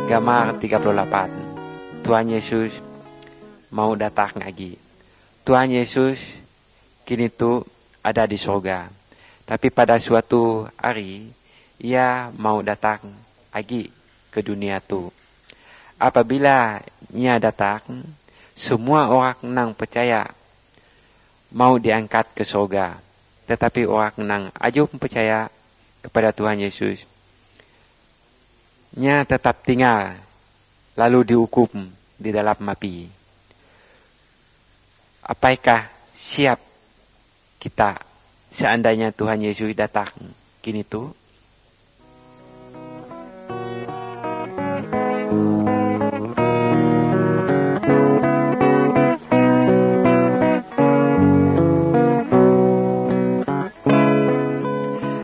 Gambar 38. Tuhan Yesus mau datang lagi. Tuhan Yesus kini tuh ada di surga. Tapi pada suatu hari ia mau datang lagi ke dunia tuh. Apabila ia datang, semua orang yang percaya mau diangkat ke surga. Tetapi orang yang ajub percaya kepada Tuhan Yesus, ia tetap tinggal lalu dihukum di dalam api. Apakah siap kita seandainya Tuhan Yesus datang kini tuh?